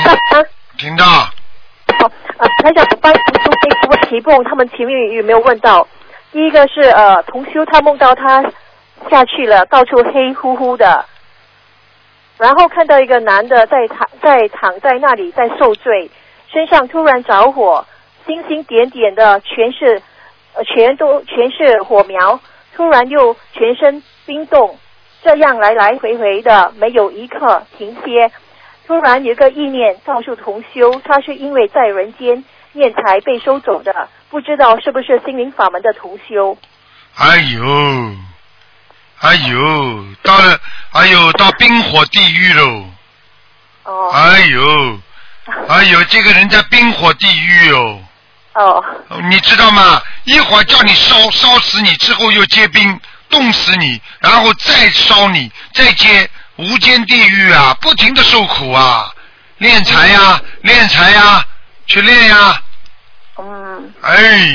听到。 台长，帮同修可以问题不？他们前面有没有问到？第一个是同修他梦到他下去了，到处黑乎乎的，然后看到一个男的在躺在那里在受罪，身上突然着火，星星点点的，全是火苗，突然又全身冰冻，这样来来回回的，没有一刻停歇。突然有一个意念告诉同修，他是因为在人间念财被收走的，不知道是不是心灵法门的同修。 哎呦，到冰火地狱喽！ 哦。 哎呦，这个人在冰火地狱哦。 哦。 你知道吗？一会儿叫你烧死你，之后又结冰冻死你，然后再烧你，再接无间地狱啊，不停的受苦啊，练财呀，去练呀。 嗯。 哎。